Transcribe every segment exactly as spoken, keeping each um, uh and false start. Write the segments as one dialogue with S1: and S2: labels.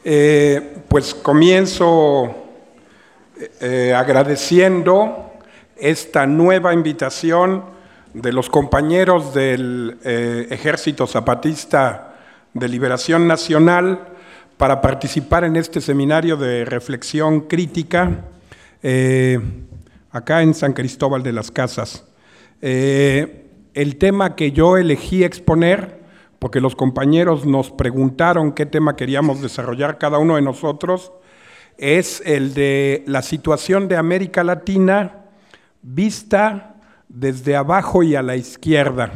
S1: Eh, pues comienzo eh, agradeciendo esta nueva invitación de los compañeros del eh, Ejército Zapatista de Liberación Nacional para participar en este seminario de reflexión crítica eh, acá en San Cristóbal de las Casas. Eh, el tema que yo elegí exponer, porque los compañeros nos preguntaron qué tema queríamos desarrollar cada uno de nosotros, es el de la situación de América Latina vista desde abajo y a la izquierda.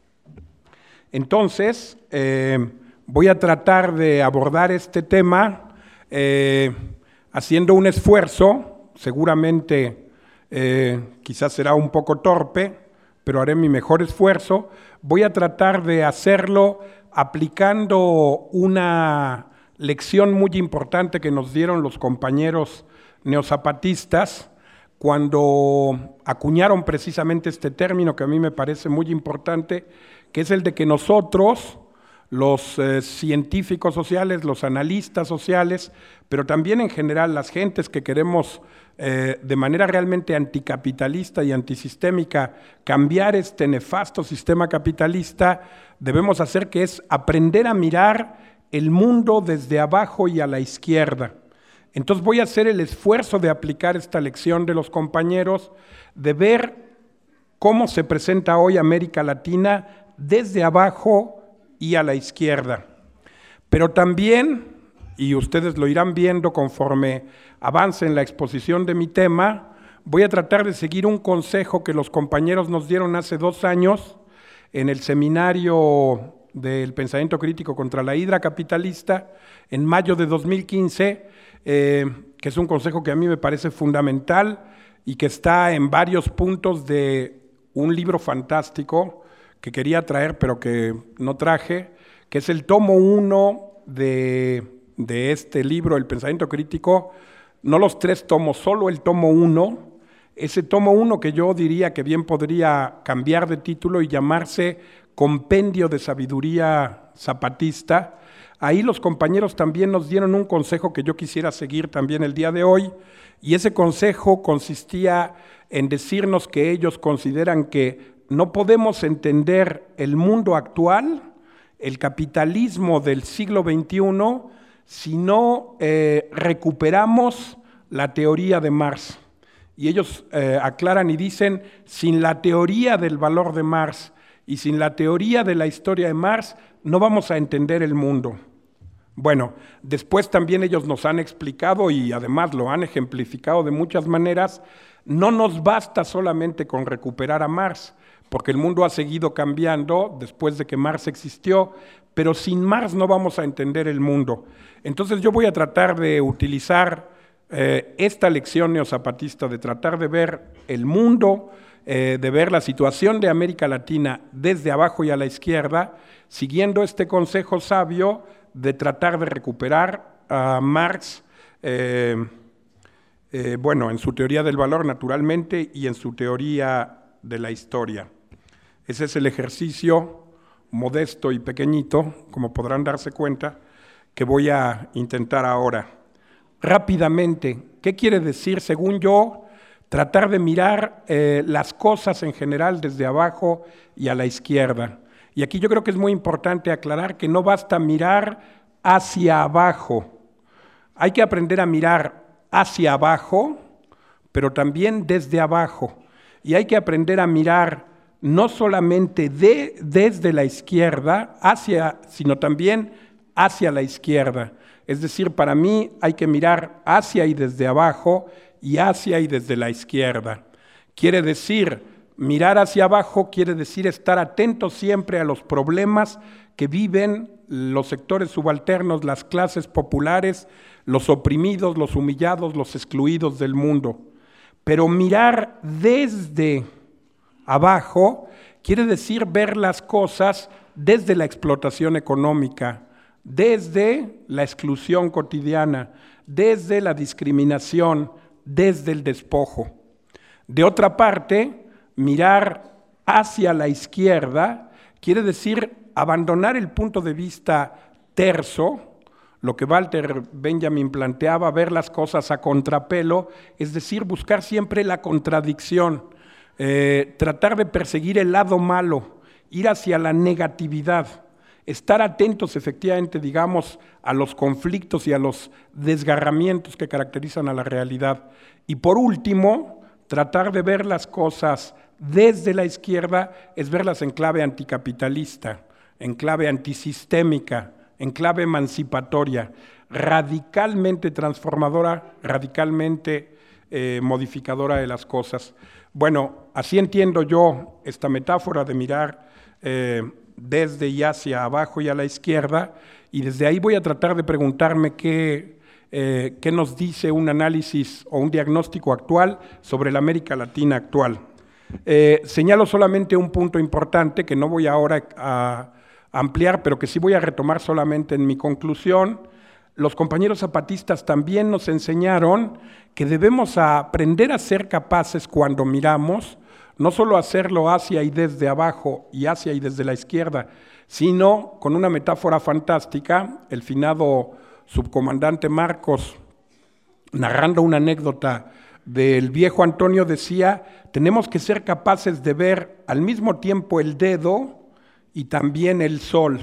S1: Entonces, eh, voy a tratar de abordar este tema eh, haciendo un esfuerzo, seguramente eh, quizás será un poco torpe, pero haré mi mejor esfuerzo. Voy a tratar de hacerlo aplicando una lección muy importante que nos dieron los compañeros neozapatistas cuando acuñaron precisamente este término que a mí me parece muy importante, que es el de que nosotros, los eh, científicos sociales, los analistas sociales, pero también en general las gentes que queremos eh, de manera realmente anticapitalista y antisistémica cambiar este nefasto sistema capitalista, debemos hacer que es aprender a mirar el mundo desde abajo y a la izquierda. Entonces voy a hacer el esfuerzo de aplicar esta lección de los compañeros, de ver cómo se presenta hoy América Latina desde abajo y a la izquierda. Pero también, y ustedes lo irán viendo conforme avance en la exposición de mi tema, voy a tratar de seguir un consejo que los compañeros nos dieron hace dos años en el seminario del pensamiento crítico contra la hidra capitalista, en mayo de dos mil quince, eh, que es un consejo que a mí me parece fundamental y que está en varios puntos de un libro fantástico que quería traer pero que no traje, que es el tomo uno de, de este libro, El pensamiento crítico, no los tres tomos, solo el tomo uno, ese tomo uno que yo diría que bien podría cambiar de título y llamarse Compendio de Sabiduría Zapatista. Ahí los compañeros también nos dieron un consejo que yo quisiera seguir también el día de hoy, y ese consejo consistía en decirnos que ellos consideran que no podemos entender el mundo actual, el capitalismo del siglo veintiuno, si no eh, recuperamos la teoría de Marx. Y ellos eh, aclaran y dicen, sin la teoría del valor de Marx y sin la teoría de la historia de Marx, no vamos a entender el mundo. Bueno, después también ellos nos han explicado y además lo han ejemplificado de muchas maneras, no nos basta solamente con recuperar a Marx, porque el mundo ha seguido cambiando después de que Marx existió, pero sin Marx no vamos a entender el mundo. Entonces yo voy a tratar de utilizar eh, esta lección neozapatista, de tratar de ver el mundo, eh, de ver la situación de América Latina desde abajo y a la izquierda, siguiendo este consejo sabio de tratar de recuperar a Marx, eh, eh, bueno, en su teoría del valor naturalmente y en su teoría de la historia. Ese es el ejercicio modesto y pequeñito, como podrán darse cuenta, que voy a intentar ahora. Rápidamente, ¿qué quiere decir, según yo, tratar de mirar eh, las cosas en general desde abajo y a la izquierda? Y aquí yo creo que es muy importante aclarar que no basta mirar hacia abajo. Hay que aprender a mirar hacia abajo, pero también desde abajo. Y hay que aprender a mirar no solamente de, desde la izquierda, hacia, sino también hacia la izquierda. Es decir, para mí hay que mirar hacia y desde abajo y hacia y desde la izquierda. Quiere decir, mirar hacia abajo quiere decir estar atento siempre a los problemas que viven los sectores subalternos, las clases populares, los oprimidos, los humillados, los excluidos del mundo. Pero mirar desde abajo quiere decir ver las cosas desde la explotación económica, desde la exclusión cotidiana, desde la discriminación, desde el despojo. De otra parte, mirar hacia la izquierda quiere decir abandonar el punto de vista terso, lo que Walter Benjamin planteaba, ver las cosas a contrapelo, es decir, buscar siempre la contradicción, eh, tratar de perseguir el lado malo, ir hacia la negatividad, estar atentos efectivamente, digamos, a los conflictos y a los desgarramientos que caracterizan a la realidad. Y por último, tratar de ver las cosas desde la izquierda es verlas en clave anticapitalista, en clave antisistémica, en clave emancipatoria, radicalmente transformadora, radicalmente eh, modificadora de las cosas. Bueno, así entiendo yo esta metáfora de mirar eh, desde y hacia abajo y a la izquierda, y desde ahí voy a tratar de preguntarme qué, eh, qué nos dice un análisis o un diagnóstico actual sobre la América Latina actual. Eh, señalo solamente un punto importante que no voy ahora a ampliar, pero que sí voy a retomar solamente en mi conclusión. Los compañeros zapatistas también nos enseñaron que debemos aprender a ser capaces cuando miramos, no solo hacerlo hacia y desde abajo y hacia y desde la izquierda, sino con una metáfora fantástica, el finado subcomandante Marcos, narrando una anécdota del viejo Antonio, decía, tenemos que ser capaces de ver al mismo tiempo el dedo y también el sol,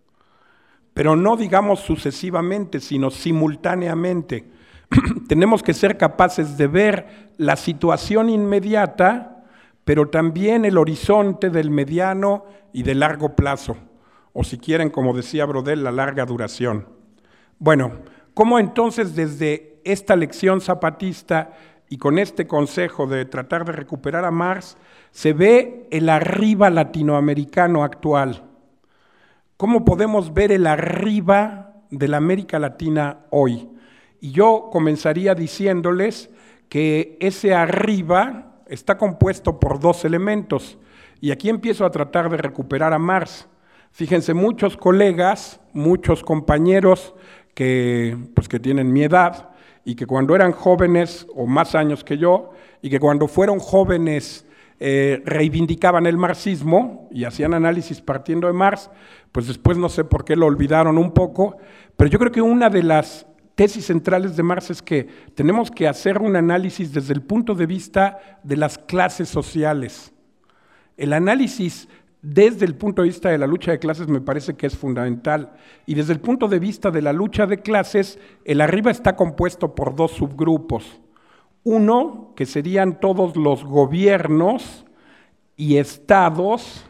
S1: pero no digamos sucesivamente, sino simultáneamente. Tenemos que ser capaces de ver la situación inmediata, pero también el horizonte del mediano y de largo plazo, o si quieren, como decía Brodel, la larga duración. Bueno, ¿cómo entonces desde esta lección zapatista y con este consejo de tratar de recuperar a Marx, se ve el arriba latinoamericano actual? ¿Cómo podemos ver el arriba de la América Latina hoy? Y yo comenzaría diciéndoles que ese arriba está compuesto por dos elementos, y aquí empiezo a tratar de recuperar a Marx. Fíjense, muchos colegas, muchos compañeros que, pues, que tienen mi edad, y que cuando eran jóvenes, o más años que yo, y que cuando fueron jóvenes eh, reivindicaban el marxismo y hacían análisis partiendo de Marx, pues después no sé por qué lo olvidaron un poco, pero yo creo que una de las tesis centrales de Marx es que tenemos que hacer un análisis desde el punto de vista de las clases sociales. El análisis desde el punto de vista de la lucha de clases me parece que es fundamental, y desde el punto de vista de la lucha de clases, el arriba está compuesto por dos subgrupos. Uno, que serían todos los gobiernos y estados,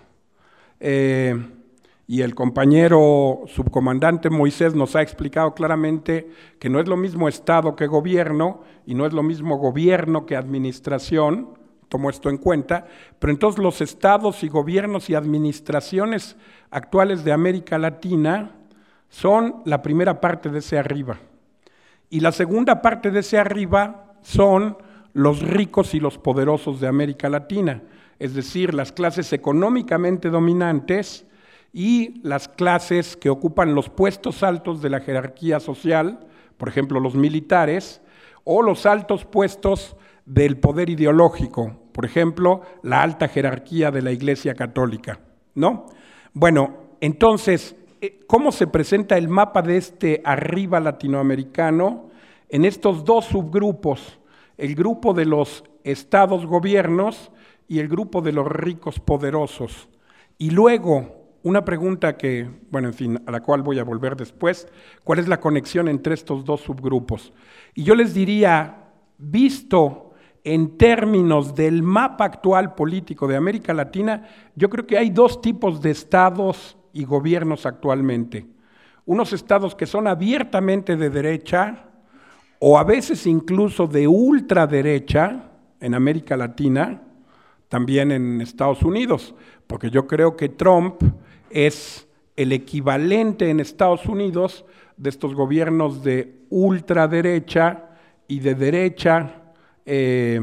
S1: eh, y el compañero subcomandante Moisés nos ha explicado claramente que no es lo mismo estado que gobierno, y no es lo mismo gobierno que administración, tomo esto en cuenta, pero entonces los estados y gobiernos y administraciones actuales de América Latina son la primera parte de ese arriba. Y la segunda parte de ese arriba son los ricos y los poderosos de América Latina, es decir, las clases económicamente dominantes y las clases que ocupan los puestos altos de la jerarquía social, por ejemplo, los militares, o los altos puestos del poder ideológico, por ejemplo, la alta jerarquía de la Iglesia Católica, ¿no? Bueno, entonces, ¿cómo se presenta el mapa de este arriba latinoamericano? En estos dos subgrupos, el grupo de los estados-gobiernos y el grupo de los ricos poderosos. Y luego, una pregunta que, bueno, en fin, a la cual voy a volver después, ¿cuál es la conexión entre estos dos subgrupos? Y yo les diría, visto en términos del mapa actual político de América Latina, yo creo que hay dos tipos de estados y gobiernos actualmente. Unos estados que son abiertamente de derecha, o a veces incluso de ultraderecha en América Latina, también en Estados Unidos, porque yo creo que Trump es el equivalente en Estados Unidos de estos gobiernos de ultraderecha y de derecha eh,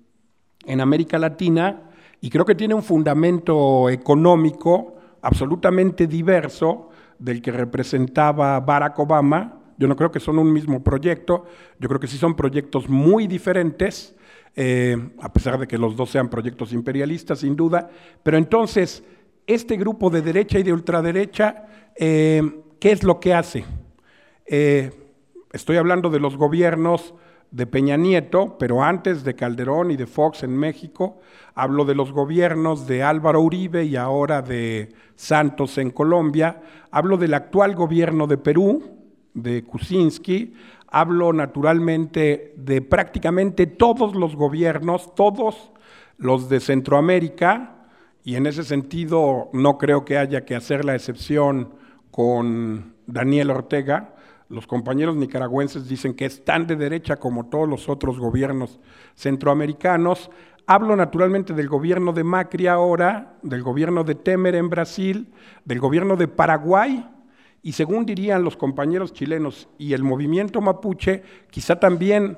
S1: en América Latina, y creo que tiene un fundamento económico absolutamente diverso del que representaba Barack Obama. Yo no creo que son un mismo proyecto, yo creo que sí son proyectos muy diferentes, eh, a pesar de que los dos sean proyectos imperialistas, sin duda, pero entonces, este grupo de derecha y de ultraderecha, eh, ¿qué es lo que hace? Eh, estoy hablando de los gobiernos de Peña Nieto, pero antes de Calderón y de Fox en México. Hablo de los gobiernos de Álvaro Uribe y ahora de Santos en Colombia. Hablo del actual gobierno de Perú, de Kuczynski. Hablo naturalmente de prácticamente todos los gobiernos, todos los de Centroamérica, y en ese sentido no creo que haya que hacer la excepción con Daniel Ortega. Los compañeros nicaragüenses dicen que es tan de derecha como todos los otros gobiernos centroamericanos. Hablo naturalmente del gobierno de Macri ahora, del gobierno de Temer en Brasil, del gobierno de Paraguay, y según dirían los compañeros chilenos y el movimiento mapuche, quizá también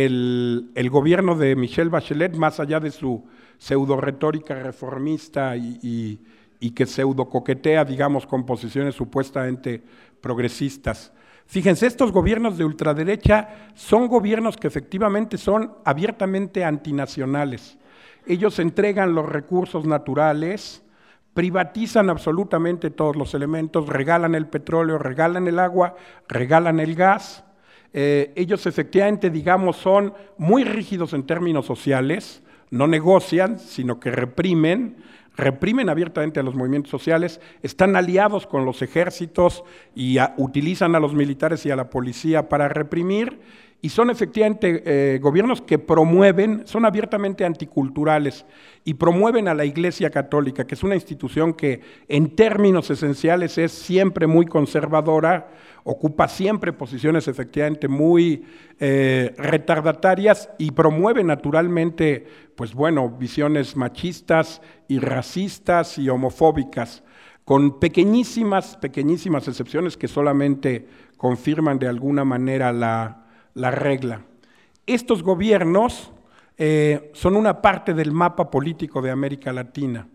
S1: el, el gobierno de Michelle Bachelet, más allá de su pseudo retórica reformista y, y, y que pseudo coquetea, digamos, con posiciones supuestamente progresistas. Fíjense, estos gobiernos de ultraderecha son gobiernos que efectivamente son abiertamente antinacionales. Ellos entregan los recursos naturales, privatizan absolutamente todos los elementos, regalan el petróleo, regalan el agua, regalan el gas. Eh, ellos efectivamente, digamos, son muy rígidos en términos sociales, no negocian, sino que reprimen, reprimen abiertamente a los movimientos sociales, están aliados con los ejércitos y a, utilizan a los militares y a la policía para reprimir, y son efectivamente eh, gobiernos que promueven, son abiertamente anticulturales y promueven a la Iglesia Católica, que es una institución que en términos esenciales es siempre muy conservadora, ocupa siempre posiciones efectivamente muy eh, retardatarias y promueve naturalmente, pues bueno, visiones machistas y racistas y homofóbicas, con pequeñísimas, pequeñísimas excepciones que solamente confirman de alguna manera la, la regla. Estos gobiernos eh, son una parte del mapa político de América Latina.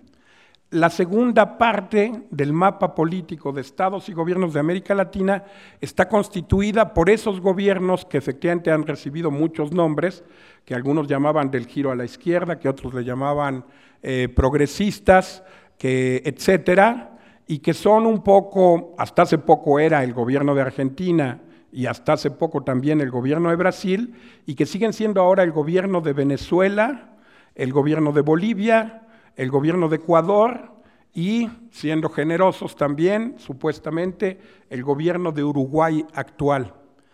S1: La segunda parte del mapa político de estados y gobiernos de América Latina está constituida por esos gobiernos que efectivamente han recibido muchos nombres, que algunos llamaban del giro a la izquierda, que otros le llamaban eh, progresistas, que etcétera, y que son un poco, hasta hace poco era el gobierno de Argentina y hasta hace poco también el gobierno de Brasil, y que siguen siendo ahora el gobierno de Venezuela, el gobierno de Bolivia, el gobierno de Ecuador y, siendo generosos también, supuestamente, el gobierno de Uruguay actual.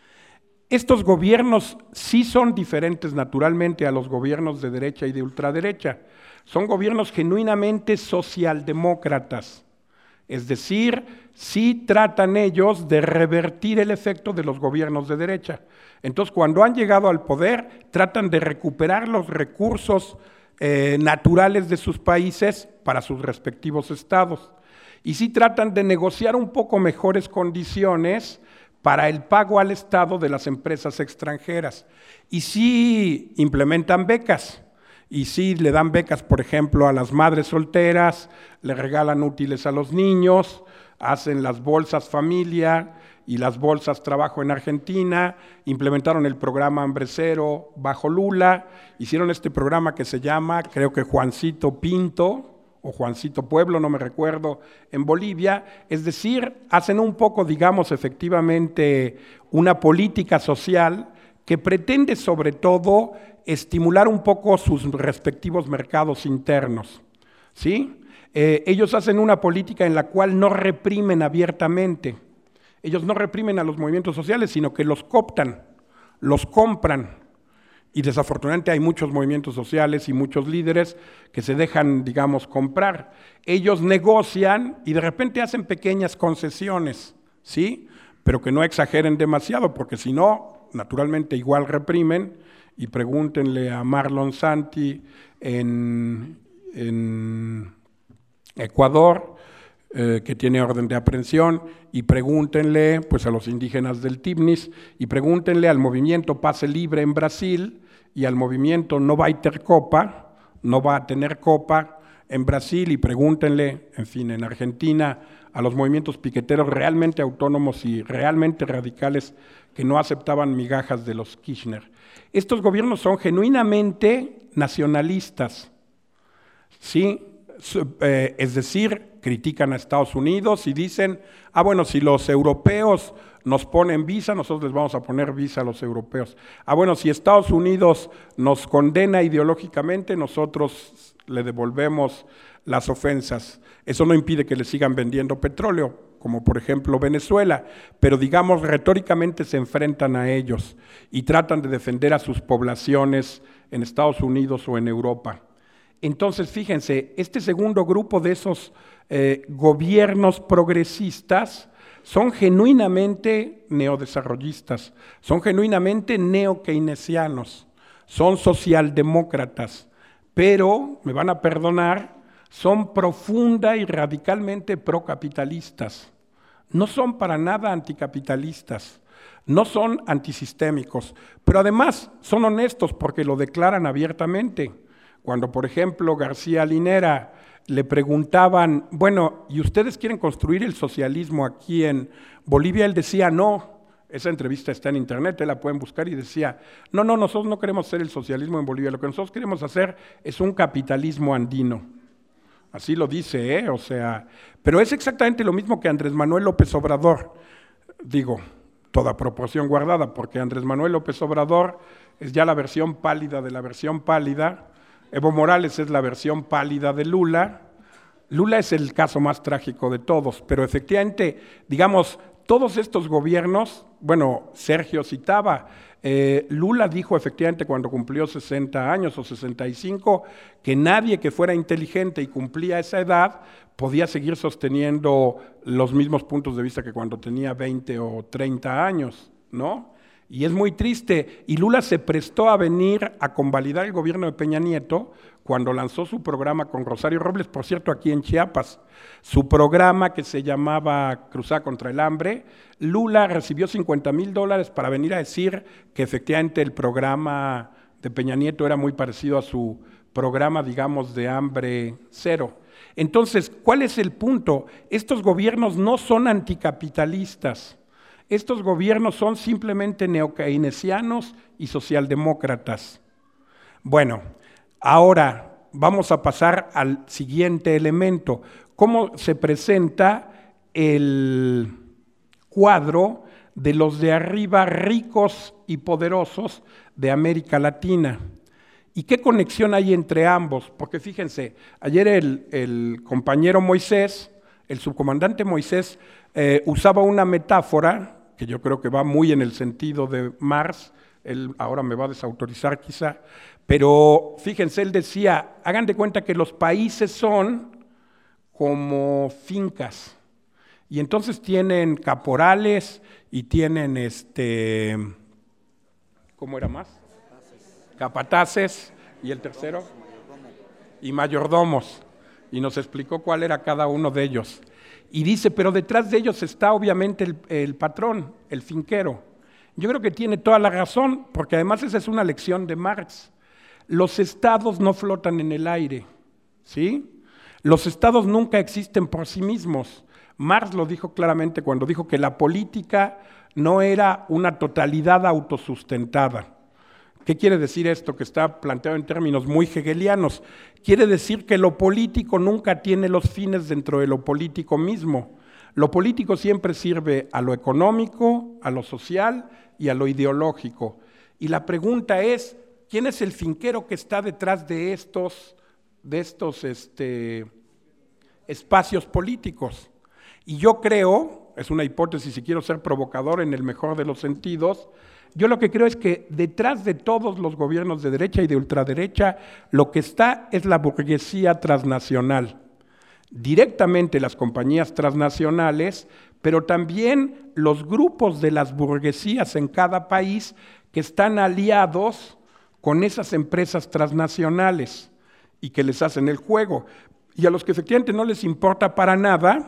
S1: Estos gobiernos sí son diferentes naturalmente a los gobiernos de derecha y de ultraderecha. Son gobiernos genuinamente socialdemócratas, es decir, sí tratan ellos de revertir el efecto de los gobiernos de derecha. Entonces, cuando han llegado al poder, tratan de recuperar los recursos Eh, naturales de sus países para sus respectivos estados. Y sí tratan de negociar un poco mejores condiciones para el pago al Estado de las empresas extranjeras. Y sí implementan becas, y sí le dan becas, por ejemplo, a las madres solteras, le regalan útiles a los niños, hacen las bolsas familia y las bolsas trabajo en Argentina, implementaron el programa Hambre Cero bajo Lula, hicieron este programa que se llama, creo que Juancito Pinto, o Juancito Pueblo, no me recuerdo, en Bolivia. Es decir, hacen un poco, digamos, efectivamente, una política social que pretende sobre todo estimular un poco sus respectivos mercados internos, ¿sí? Eh, ellos hacen una política en la cual no reprimen abiertamente. Ellos no reprimen a los movimientos sociales, sino que los cooptan, los compran. Y desafortunadamente hay muchos movimientos sociales y muchos líderes que se dejan, digamos, comprar. Ellos negocian y de repente hacen pequeñas concesiones, ¿sí? Pero que no exageren demasiado, porque si no, naturalmente igual reprimen. Y pregúntenle a Marlon Santi en, en Ecuador, Eh, que tiene orden de aprehensión, y pregúntenle pues a los indígenas del Tibnis, y pregúntenle al movimiento Pase Libre en Brasil, y al movimiento No va a ter copa, no va a tener copa en Brasil, y pregúntenle, en fin, en Argentina, a los movimientos piqueteros realmente autónomos y realmente radicales que no aceptaban migajas de los Kirchner. Estos gobiernos son genuinamente nacionalistas, ¿sí? Eh, es decir, critican a Estados Unidos y dicen, ah bueno, si los europeos nos ponen visa, nosotros les vamos a poner visa a los europeos. Ah, bueno, si Estados Unidos nos condena ideológicamente, nosotros le devolvemos las ofensas. Eso no impide que le sigan vendiendo petróleo, como por ejemplo Venezuela, pero digamos retóricamente se enfrentan a ellos y tratan de defender a sus poblaciones en Estados Unidos o en Europa. Entonces, fíjense, este segundo grupo de esos eh, gobiernos progresistas son genuinamente neodesarrollistas, son genuinamente neokeynesianos, son socialdemócratas, pero, me van a perdonar, son profunda y radicalmente procapitalistas. No son para nada anticapitalistas, no son antisistémicos, pero además son honestos porque lo declaran abiertamente. Cuando, por ejemplo, García Linera le preguntaban, bueno, ¿y ustedes quieren construir el socialismo aquí en Bolivia? Él decía, no. Esa entrevista está en internet, la pueden buscar, y decía, no, no, nosotros no queremos hacer el socialismo en Bolivia, lo que nosotros queremos hacer es un capitalismo andino. Así lo dice, ¿eh? O sea, pero es exactamente lo mismo que Andrés Manuel López Obrador. Digo, toda proporción guardada, porque Andrés Manuel López Obrador es ya la versión pálida de la versión pálida, Evo Morales es la versión pálida de Lula. Lula es el caso más trágico de todos, pero efectivamente, digamos, todos estos gobiernos, bueno, Sergio citaba, eh, Lula dijo efectivamente cuando cumplió sesenta años o sesenta y cinco que nadie que fuera inteligente y cumplía esa edad podía seguir sosteniendo los mismos puntos de vista que cuando tenía veinte o treinta años, ¿no? Y es muy triste, y Lula se prestó a venir a convalidar el gobierno de Peña Nieto cuando lanzó su programa con Rosario Robles, por cierto, aquí en Chiapas, su programa que se llamaba Cruzada contra el Hambre. Lula recibió cincuenta mil dólares para venir a decir que efectivamente el programa de Peña Nieto era muy parecido a su programa, digamos, de hambre cero. Entonces, ¿cuál es el punto? Estos gobiernos no son anticapitalistas. Estos gobiernos son simplemente neokeynesianos y socialdemócratas. Bueno, ahora vamos a pasar al siguiente elemento. ¿Cómo se presenta el cuadro de los de arriba ricos y poderosos de América Latina? ¿Y qué conexión hay entre ambos? Porque fíjense, ayer el, el compañero Moisés, el subcomandante Moisés, eh, usaba una metáfora que yo creo que va muy en el sentido de Marx, él ahora me va a desautorizar quizá, pero fíjense, él decía, hagan de cuenta que los países son como fincas, y entonces tienen caporales y tienen, este, ¿cómo era más? Capataces, y el tercero, y mayordomos, y nos explicó cuál era cada uno de ellos. Y dice, pero detrás de ellos está obviamente el, el patrón, el finquero. Yo creo que tiene toda la razón, porque además esa es una lección de Marx. Los estados no flotan en el aire, ¿sí? Los estados nunca existen por sí mismos. Marx lo dijo claramente cuando dijo que la política no era una totalidad autosustentada. ¿Qué quiere decir esto que está planteado en términos muy hegelianos? Quiere decir que lo político nunca tiene los fines dentro de lo político mismo. Lo político siempre sirve a lo económico, a lo social y a lo ideológico. Y la pregunta es, ¿quién es el finquero que está detrás de estos, de estos este, espacios políticos? Y yo creo, es una hipótesis y quiero ser provocador en el mejor de los sentidos, yo lo que creo es que detrás de todos los gobiernos de derecha y de ultraderecha, lo que está es la burguesía transnacional. Directamente las compañías transnacionales, pero también los grupos de las burguesías en cada país que están aliados con esas empresas transnacionales y que les hacen el juego. Y a los que efectivamente no les importa para nada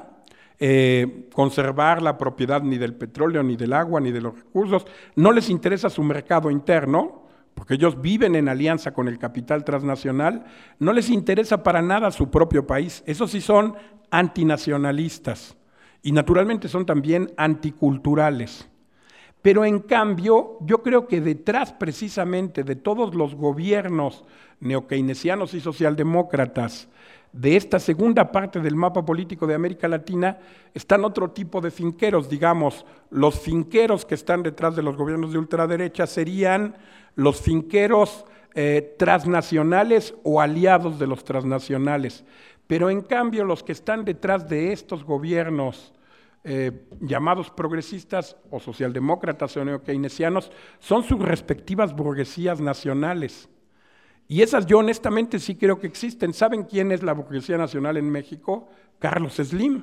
S1: Eh, conservar la propiedad ni del petróleo, ni del agua, ni de los recursos, no les interesa su mercado interno, porque ellos viven en alianza con el capital transnacional, no les interesa para nada su propio país, esos sí son antinacionalistas, y naturalmente son también anticulturales. Pero en cambio, yo creo que detrás precisamente de todos los gobiernos neokeynesianos y socialdemócratas de esta segunda parte del mapa político de América Latina están otro tipo de finqueros, digamos, los finqueros que están detrás de los gobiernos de ultraderecha serían los finqueros eh, transnacionales o aliados de los transnacionales, pero en cambio los que están detrás de estos gobiernos eh, llamados progresistas o socialdemócratas o neokeynesianos son sus respectivas burguesías nacionales. Y esas yo honestamente sí creo que existen. ¿Saben quién es la burguesía nacional en México? Carlos Slim.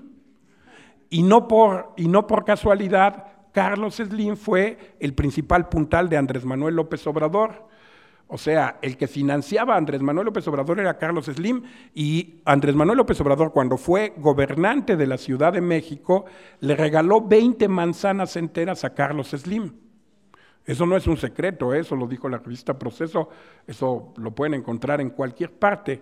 S1: Y no por, y no por casualidad, Carlos Slim fue el principal puntal de Andrés Manuel López Obrador. O sea, el que financiaba a Andrés Manuel López Obrador era Carlos Slim, y Andrés Manuel López Obrador, cuando fue gobernante de la Ciudad de México, le regaló veinte manzanas enteras a Carlos Slim. Eso no es un secreto, eso lo dijo la revista Proceso, eso lo pueden encontrar en cualquier parte.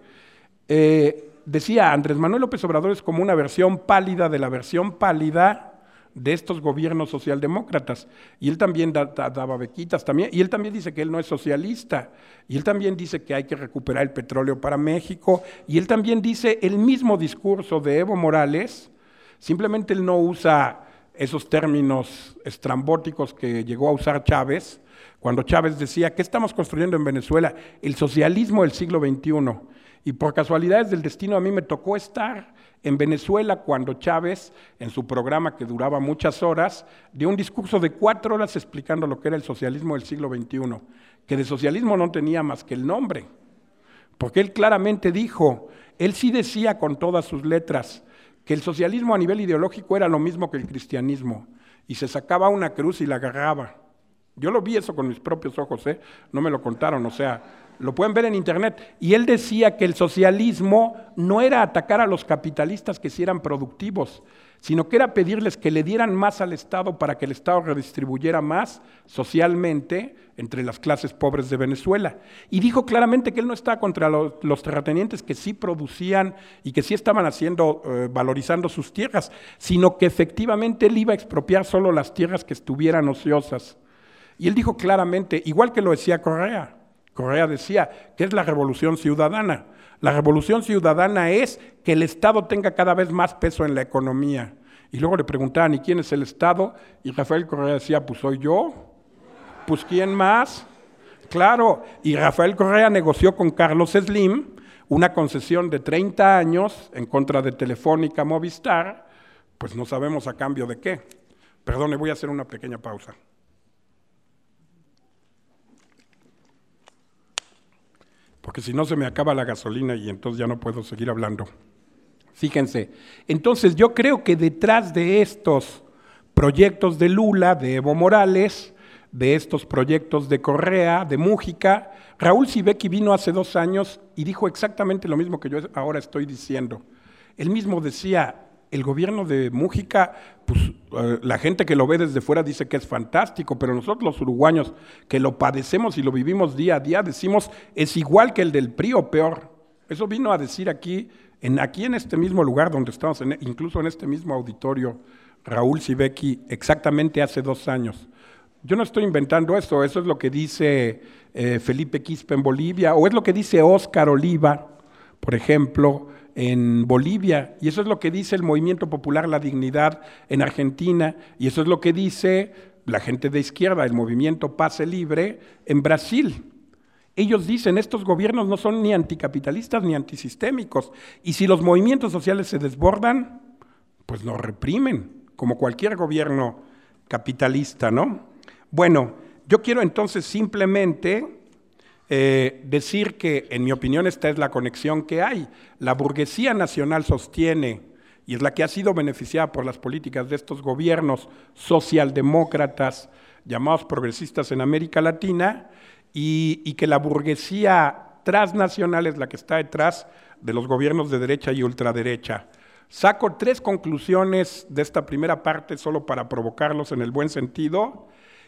S1: Eh, decía, Andrés Manuel López Obrador es como una versión pálida de la versión pálida de estos gobiernos socialdemócratas, y él también da, da, daba bequitas, también, y él también dice que él no es socialista, y él también dice que hay que recuperar el petróleo para México, y él también dice el mismo discurso de Evo Morales, simplemente él no usa esos términos estrambóticos que llegó a usar Chávez, cuando Chávez decía, ¿qué estamos construyendo en Venezuela? El socialismo del siglo veintiuno. Y por casualidades del destino a mí me tocó estar en Venezuela cuando Chávez, en su programa que duraba muchas horas, dio un discurso de cuatro horas explicando lo que era el socialismo del siglo veintiuno, que de socialismo no tenía más que el nombre, porque él claramente dijo, él sí decía con todas sus letras, que el socialismo a nivel ideológico era lo mismo que el cristianismo, y se sacaba una cruz y la agarraba. Yo lo vi eso con mis propios ojos, ¿eh? No me lo contaron, o sea, lo pueden ver en internet. Y él decía que el socialismo no era atacar a los capitalistas que sí eran productivos, sino que era pedirles que le dieran más al Estado para que el Estado redistribuyera más socialmente entre las clases pobres de Venezuela. Y dijo claramente que él no estaba contra los, los terratenientes que sí producían y que sí estaban haciendo, eh, valorizando sus tierras, sino que efectivamente él iba a expropiar solo las tierras que estuvieran ociosas. Y él dijo claramente, igual que lo decía Correa, Correa decía que es la revolución ciudadana. La revolución ciudadana es que el Estado tenga cada vez más peso en la economía. Y luego le preguntaban, ¿y quién es el Estado? Y Rafael Correa decía, pues soy yo. Pues ¿quién más? Claro, y Rafael Correa negoció con Carlos Slim una concesión de treinta años en contra de Telefónica Movistar, pues no sabemos a cambio de qué. Perdone, voy a hacer una pequeña pausa. Porque si no se me acaba la gasolina y entonces ya no puedo seguir hablando. Fíjense, entonces yo creo que detrás de estos proyectos de Lula, de Evo Morales, de estos proyectos de Correa, de Mújica, Raúl Sibeki vino hace dos años y dijo exactamente lo mismo que yo ahora estoy diciendo. Él mismo decía, el gobierno de Mújica, pues uh, la gente que lo ve desde fuera dice que es fantástico, pero nosotros los uruguayos que lo padecemos y lo vivimos día a día, decimos, es igual que el del P R I o peor. Eso vino a decir aquí, en, aquí en este mismo lugar donde estamos, en, incluso en este mismo auditorio, Raúl Sibeki, exactamente hace dos años. Yo no estoy inventando eso, eso es lo que dice eh, Felipe Quispe en Bolivia, o es lo que dice Óscar Oliva, por ejemplo, en Bolivia, y eso es lo que dice el Movimiento Popular La Dignidad en Argentina, y eso es lo que dice la gente de izquierda, el Movimiento Pase Libre en Brasil. Ellos dicen, estos gobiernos no son ni anticapitalistas ni antisistémicos, y si los movimientos sociales se desbordan, pues nos reprimen, como cualquier gobierno capitalista, ¿no? Bueno, yo quiero entonces simplemente eh, decir que, en mi opinión, esta es la conexión que hay. La burguesía nacional sostiene, y es la que ha sido beneficiada por las políticas de estos gobiernos socialdemócratas, llamados progresistas en América Latina, y, y que la burguesía transnacional es la que está detrás de los gobiernos de derecha y ultraderecha. Saco tres conclusiones de esta primera parte solo para provocarlos en el buen sentido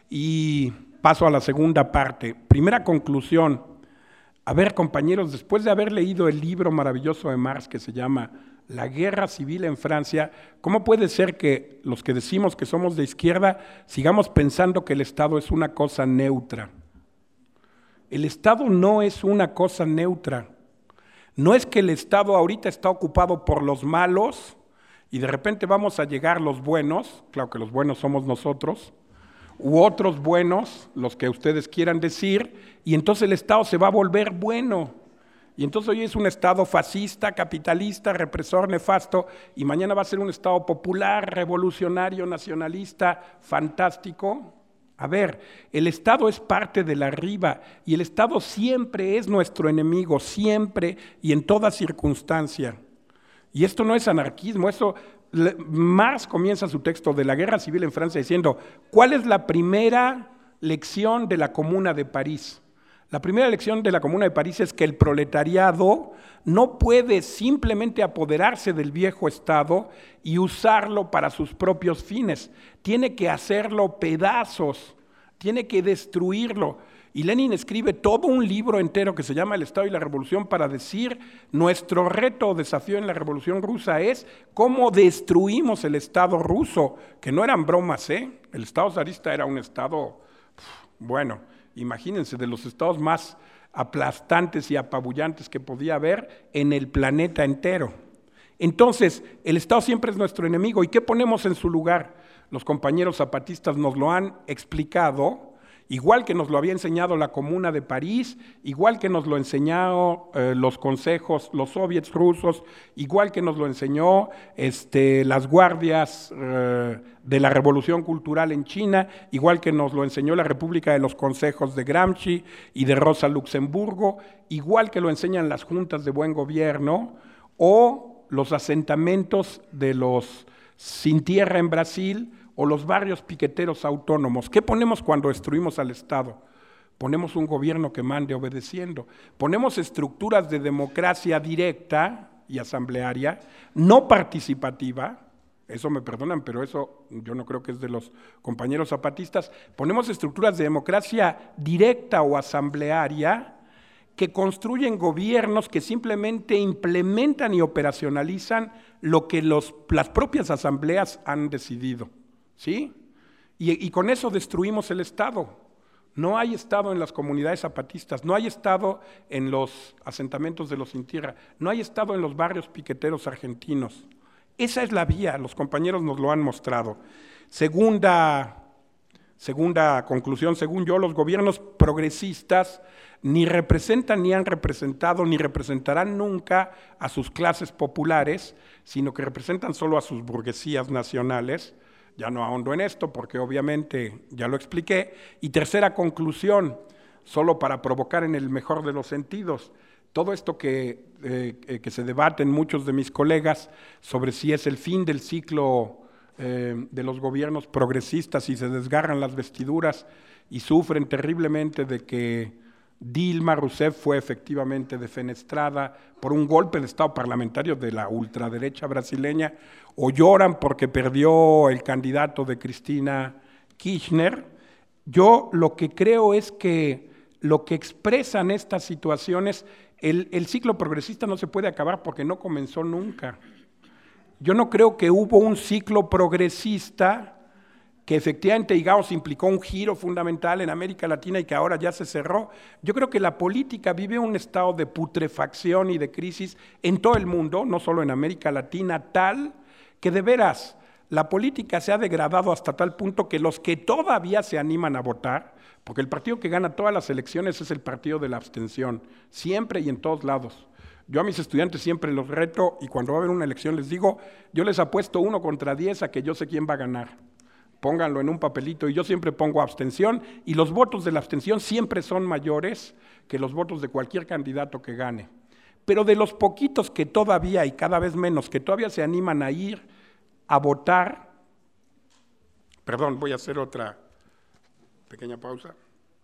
S1: y paso a la segunda parte. Primera conclusión. A ver, compañeros, después de haber leído el libro maravilloso de Marx que se llama La Guerra Civil en Francia, ¿cómo puede ser que los que decimos que somos de izquierda sigamos pensando que el Estado es una cosa neutra? El Estado no es una cosa neutra. No es que el Estado ahorita está ocupado por los malos y de repente vamos a llegar los buenos, claro que los buenos somos nosotros, u otros buenos, los que ustedes quieran decir, y entonces el Estado se va a volver bueno. Y entonces hoy es un Estado fascista, capitalista, represor, nefasto, y mañana va a ser un Estado popular, revolucionario, nacionalista, fantástico. A ver, el Estado es parte de la arriba, y el Estado siempre es nuestro enemigo, siempre y en toda circunstancia. Y esto no es anarquismo, eso... Marx comienza su texto de la Guerra Civil en Francia diciendo, ¿cuál es la primera lección de la Comuna de París? La primera lección de la Comuna de París es que el proletariado no puede simplemente apoderarse del viejo Estado y usarlo para sus propios fines, tiene que hacerlo pedazos, tiene que destruirlo. Y Lenin escribe todo un libro entero que se llama El Estado y la Revolución para decir, nuestro reto o desafío en la Revolución Rusa es cómo destruimos el Estado ruso, que no eran bromas, ¿eh? El Estado zarista era un Estado, bueno, imagínense, de los estados más aplastantes y apabullantes que podía haber en el planeta entero. Entonces, el Estado siempre es nuestro enemigo. ¿Y qué ponemos en su lugar? Los compañeros zapatistas nos lo han explicado, igual que nos lo había enseñado la Comuna de París, igual que nos lo enseñaron eh, los consejos, los soviets rusos, igual que nos lo enseñó este, las guardias eh, de la Revolución Cultural en China, igual que nos lo enseñó la República de los Consejos de Gramsci y de Rosa Luxemburgo, igual que lo enseñan las juntas de buen gobierno o los asentamientos de los sin tierra en Brasil, o los barrios piqueteros autónomos. ¿Qué ponemos cuando destruimos al Estado? Ponemos un gobierno que mande obedeciendo. Ponemos estructuras de democracia directa y asamblearia, no participativa, eso me perdonan, pero eso yo no creo que es de los compañeros zapatistas. Ponemos estructuras de democracia directa o asamblearia que construyen gobiernos que simplemente implementan y operacionalizan lo que los, las propias asambleas han decidido. ¿Sí? Y, y con eso destruimos el Estado. No hay Estado en las comunidades zapatistas, no hay Estado en los asentamientos de los sin tierra, no hay Estado en los barrios piqueteros argentinos. Esa es la vía, los compañeros nos lo han mostrado. Segunda, segunda conclusión, según yo, los gobiernos progresistas ni representan, ni han representado, ni representarán nunca a sus clases populares, sino que representan solo a sus burguesías nacionales. Ya no ahondo en esto porque obviamente ya lo expliqué. Y tercera conclusión, solo para provocar en el mejor de los sentidos, todo esto que, eh, que se debaten muchos de mis colegas sobre si es el fin del ciclo eh, de los gobiernos progresistas y se desgarran las vestiduras y sufren terriblemente de que Dilma Rousseff fue efectivamente defenestrada por un golpe de Estado parlamentario de la ultraderecha brasileña, o lloran porque perdió el candidato de Cristina Kirchner. Yo lo que creo es que lo que expresan estas situaciones, el, el ciclo progresista no se puede acabar porque no comenzó nunca. Yo no creo que hubo un ciclo progresista que efectivamente, digamos, implicó un giro fundamental en América Latina y que ahora ya se cerró. Yo creo que la política vive un estado de putrefacción y de crisis en todo el mundo, no solo en América Latina, tal que de veras la política se ha degradado hasta tal punto que los que todavía se animan a votar, porque el partido que gana todas las elecciones es el partido de la abstención, siempre y en todos lados. Yo a mis estudiantes siempre los reto y cuando va a haber una elección les digo, yo les apuesto uno contra diez a que yo sé quién va a ganar. Pónganlo en un papelito y yo siempre pongo abstención y los votos de la abstención siempre son mayores que los votos de cualquier candidato que gane. Pero de los poquitos que todavía y cada vez menos, que todavía se animan a ir a votar, perdón, voy a hacer otra pequeña pausa.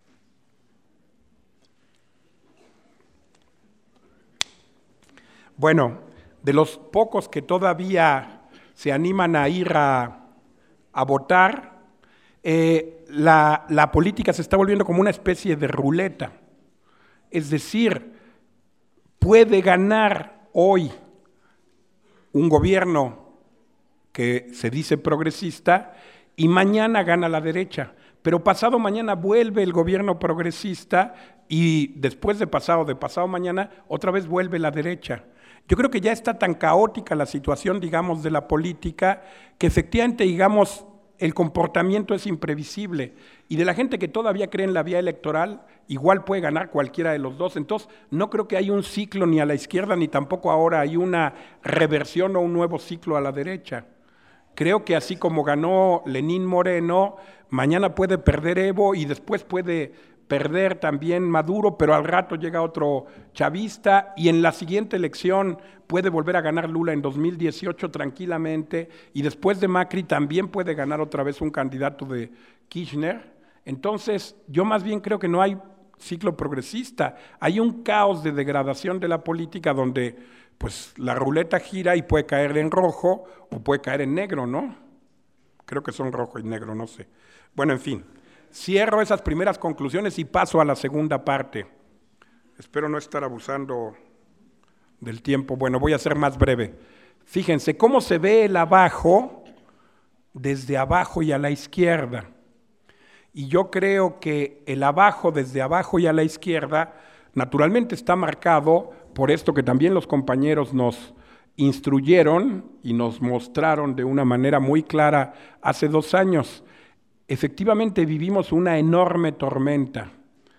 S1: Bueno, de los pocos que todavía se animan a ir a a votar, eh, la, la política se está volviendo como una especie de ruleta. Es decir, puede ganar hoy un gobierno que se dice progresista y mañana gana la derecha, pero pasado mañana vuelve el gobierno progresista y después de pasado, de pasado mañana, otra vez vuelve la derecha. Yo creo que ya está tan caótica la situación, digamos, de la política, que efectivamente, digamos, el comportamiento es imprevisible. Y de la gente que todavía cree en la vía electoral, igual puede ganar cualquiera de los dos. Entonces, no creo que haya un ciclo ni a la izquierda, ni tampoco ahora hay una reversión o un nuevo ciclo a la derecha. Creo que así como ganó Lenín Moreno, mañana puede perder Evo y después puede perder también Maduro, pero al rato llega otro chavista y en la siguiente elección puede volver a ganar Lula en dos mil dieciocho tranquilamente y después de Macri también puede ganar otra vez un candidato de Kirchner. Entonces, yo más bien creo que no hay ciclo progresista, hay un caos de degradación de la política donde pues la ruleta gira y puede caer en rojo o puede caer en negro, ¿no? Creo que son rojo y negro, no sé. Bueno, en fin. Cierro esas primeras conclusiones y paso a la segunda parte. Espero no estar abusando del tiempo. Bueno, voy a ser más breve. Fíjense cómo se ve el abajo, desde abajo y a la izquierda. Y yo creo que el abajo, desde abajo y a la izquierda, naturalmente está marcado por esto que también los compañeros nos instruyeron y nos mostraron de una manera muy clara hace dos años. Efectivamente vivimos una enorme tormenta.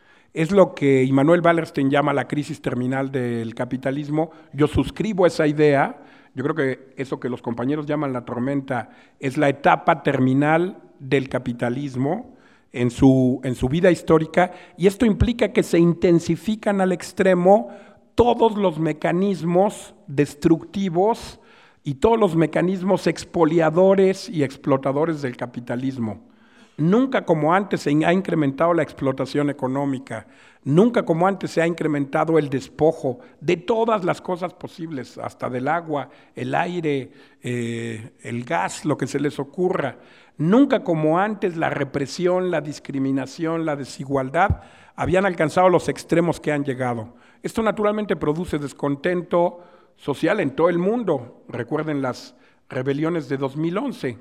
S1: Es lo que Immanuel Wallerstein llama la crisis terminal del capitalismo. Yo suscribo esa idea. Yo creo que eso que los compañeros llaman la tormenta es la etapa terminal del capitalismo en su, en su vida histórica, y esto implica que se intensifican al extremo todos los mecanismos destructivos y todos los mecanismos expoliadores y explotadores del capitalismo. Nunca como antes se ha incrementado la explotación económica, nunca como antes se ha incrementado el despojo de todas las cosas posibles, hasta del agua, el aire, eh, el gas, lo que se les ocurra. Nunca como antes la represión, la discriminación, la desigualdad habían alcanzado los extremos que han llegado. Esto naturalmente produce descontento social en todo el mundo. Recuerden las rebeliones de dos mil once.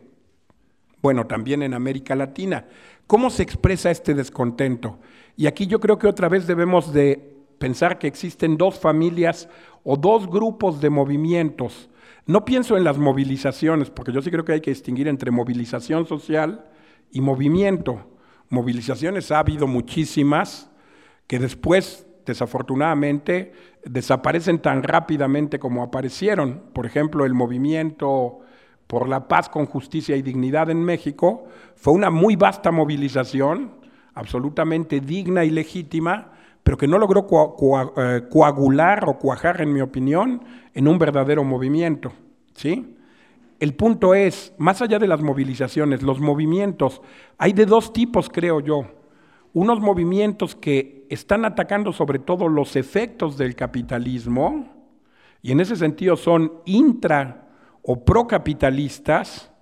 S1: Bueno, también en América Latina. ¿Cómo se expresa este descontento? Y aquí yo creo que otra vez debemos de pensar que existen dos familias o dos grupos de movimientos. No pienso en las movilizaciones, porque yo sí creo que hay que distinguir entre movilización social y movimiento. Movilizaciones ha habido muchísimas que después, desafortunadamente, desaparecen tan rápidamente como aparecieron. Por ejemplo, el movimiento por la paz con justicia y dignidad en México fue una muy vasta movilización, absolutamente digna y legítima, pero que no logró co co eh, coagular o cuajar, en mi opinión, en un verdadero movimiento, ¿sí? El punto es, más allá de las movilizaciones, los movimientos, hay de dos tipos, creo yo. Unos movimientos que están atacando sobre todo los efectos del capitalismo, y en ese sentido son intra o procapitalistas,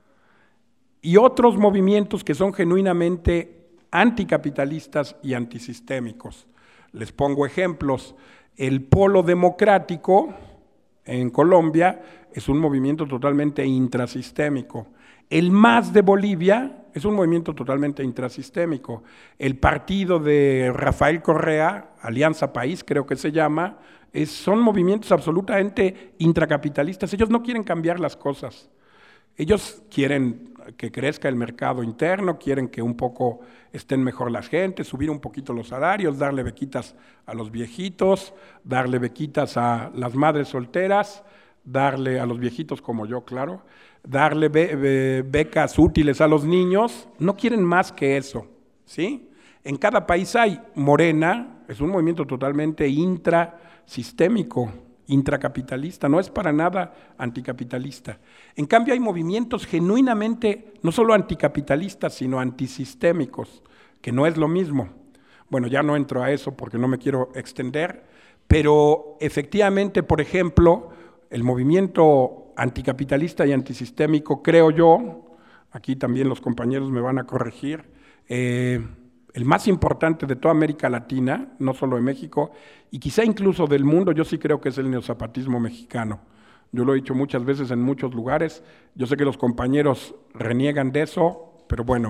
S1: y otros movimientos que son genuinamente anticapitalistas y antisistémicos. Les pongo ejemplos. El Polo Democrático en Colombia es un movimiento totalmente intrasistémico. El M A S de Bolivia es un movimiento totalmente intrasistémico. El partido de Rafael Correa, Alianza País creo que se llama, es, son movimientos absolutamente intracapitalistas. Ellos no quieren cambiar las cosas. Ellos quieren que crezca el mercado interno, quieren que un poco estén mejor las gentes, subir un poquito los salarios, darle bequitas a los viejitos, darle bequitas a las madres solteras, darle a los viejitos como yo, claro, darle be be becas útiles a los niños. No quieren más que eso, ¿sí? En cada país hay. Morena es un movimiento totalmente intrasistémico, intracapitalista, no es para nada anticapitalista. En cambio hay movimientos genuinamente no solo anticapitalistas, sino antisistémicos, que no es lo mismo. Bueno, ya no entro a eso porque no me quiero extender, pero efectivamente, por ejemplo, el movimiento anticapitalista y antisistémico, creo yo, aquí también los compañeros me van a corregir, eh, el más importante de toda América Latina, no solo de México, y quizá incluso del mundo, yo sí creo que es el neozapatismo mexicano. Yo lo he dicho muchas veces en muchos lugares, yo sé que los compañeros reniegan de eso, pero bueno,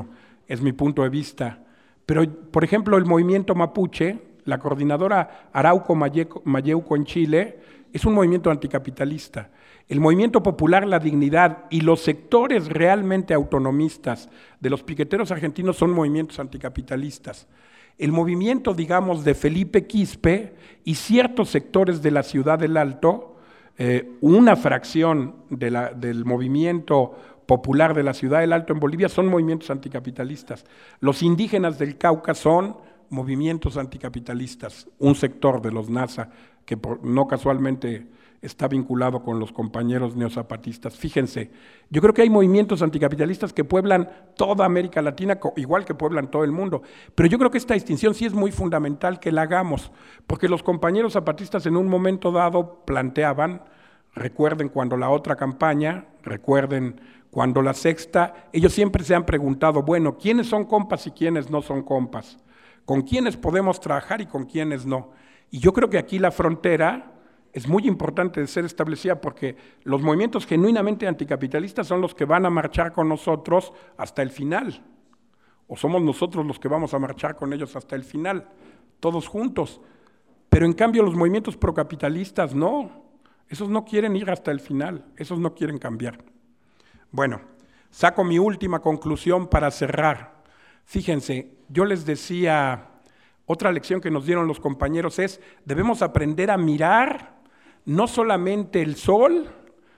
S1: es mi punto de vista. Pero, por ejemplo, el movimiento mapuche, la coordinadora Arauco Mayeuco en Chile, es un movimiento anticapitalista. El movimiento popular La Dignidad y los sectores realmente autonomistas de los piqueteros argentinos son movimientos anticapitalistas. El movimiento, digamos, de Felipe Quispe y ciertos sectores de la Ciudad del Alto, eh, una fracción de la, del movimiento popular de la Ciudad del Alto en Bolivia son movimientos anticapitalistas. Los indígenas del Cauca son movimientos anticapitalistas, un sector de los NASA que por, no casualmente está vinculado con los compañeros neozapatistas. Fíjense, yo creo que hay movimientos anticapitalistas que pueblan toda América Latina, igual que pueblan todo el mundo, pero yo creo que esta distinción sí es muy fundamental que la hagamos, porque los compañeros zapatistas en un momento dado planteaban, recuerden cuando la otra campaña, recuerden cuando la sexta, ellos siempre se han preguntado, bueno, ¿quiénes son compas y quiénes no son compas? ¿Con quiénes podemos trabajar y con quiénes no? Y yo creo que aquí la frontera es muy importante de ser establecida porque los movimientos genuinamente anticapitalistas son los que van a marchar con nosotros hasta el final, o somos nosotros los que vamos a marchar con ellos hasta el final, todos juntos. Pero en cambio los movimientos procapitalistas no, esos no quieren ir hasta el final, esos no quieren cambiar. Bueno, saco mi última conclusión para cerrar. Fíjense, yo les decía, otra lección que nos dieron los compañeros es, debemos aprender a mirar no solamente el sol,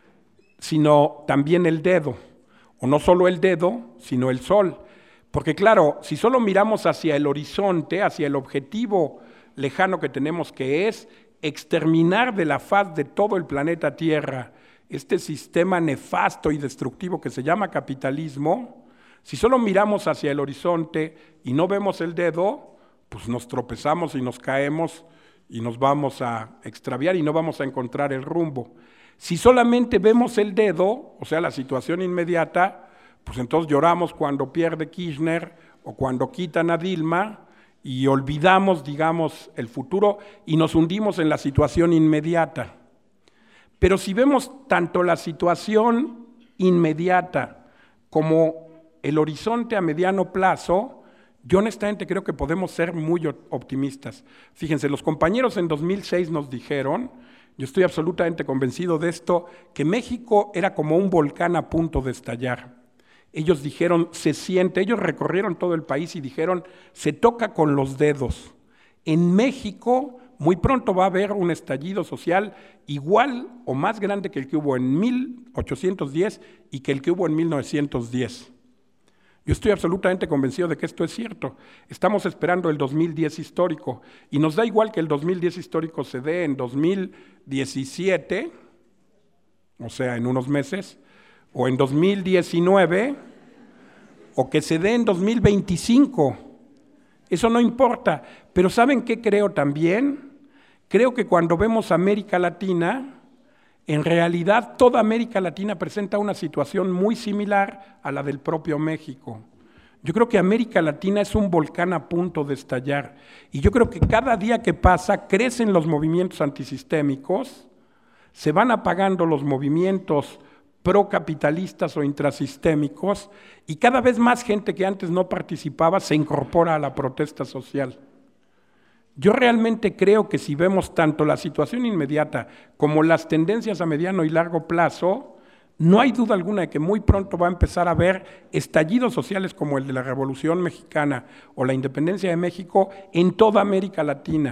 S1: sino también el dedo, o no solo el dedo, sino el sol. Porque claro, si solo miramos hacia el horizonte, hacia el objetivo lejano que tenemos, que es exterminar de la faz de todo el planeta Tierra este sistema nefasto y destructivo que se llama capitalismo, si solo miramos hacia el horizonte y no vemos el dedo, pues nos tropezamos y nos caemos y nos vamos a extraviar y no vamos a encontrar el rumbo. Si solamente vemos el dedo, o sea, la situación inmediata, pues entonces lloramos cuando pierde Kirchner o cuando quitan a Dilma y olvidamos, digamos, el futuro y nos hundimos en la situación inmediata. Pero si vemos tanto la situación inmediata como el horizonte a mediano plazo, yo honestamente creo que podemos ser muy optimistas. Fíjense, los compañeros en dos mil seis nos dijeron, yo estoy absolutamente convencido de esto, que México era como un volcán a punto de estallar. Ellos dijeron, se siente, ellos recorrieron todo el país y dijeron, se toca con los dedos. En México muy pronto va a haber un estallido social igual o más grande que el que hubo en mil ochocientos diez y que el que hubo en mil novecientos diez. Yo estoy absolutamente convencido de que esto es cierto. Estamos esperando el dos mil diez histórico y nos da igual que el dos mil diez histórico se dé en dos mil diecisiete, o sea, en unos meses, o en dos mil diecinueve, o que se dé en dos mil veinticinco. Eso no importa, pero ¿saben qué creo también? Creo que cuando vemos América Latina, en realidad toda América Latina presenta una situación muy similar a la del propio México. Yo creo que América Latina es un volcán a punto de estallar y yo creo que cada día que pasa crecen los movimientos antisistémicos, se van apagando los movimientos procapitalistas o intrasistémicos y cada vez más gente que antes no participaba se incorpora a la protesta social. Yo realmente creo que si vemos tanto la situación inmediata como las tendencias a mediano y largo plazo, no hay duda alguna de que muy pronto va a empezar a haber estallidos sociales como el de la Revolución Mexicana o la Independencia de México en toda América Latina.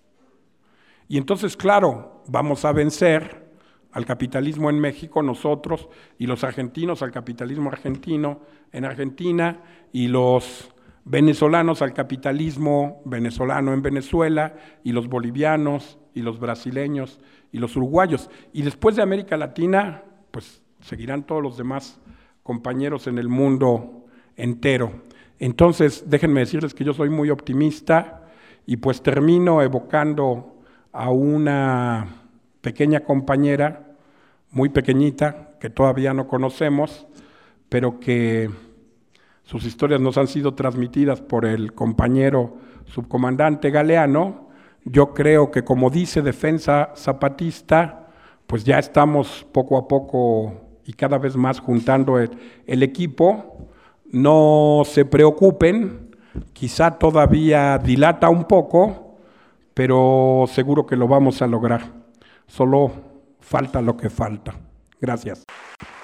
S1: Y entonces, claro, vamos a vencer al capitalismo en México nosotros y los argentinos al capitalismo argentino en Argentina y los venezolanos al capitalismo venezolano en Venezuela y los bolivianos y los brasileños y los uruguayos. Y después de América Latina, pues seguirán todos los demás compañeros en el mundo entero. Entonces, déjenme decirles que yo soy muy optimista y pues termino evocando a una pequeña compañera, muy pequeñita, que todavía no conocemos, pero que sus historias nos han sido transmitidas por el compañero subcomandante Galeano. Yo creo que, como dice Defensa Zapatista, pues ya estamos poco a poco y cada vez más juntando el, el equipo. no se preocupen, quizá todavía dilata un poco, pero seguro que lo vamos a lograr. Solo falta lo que falta. Gracias.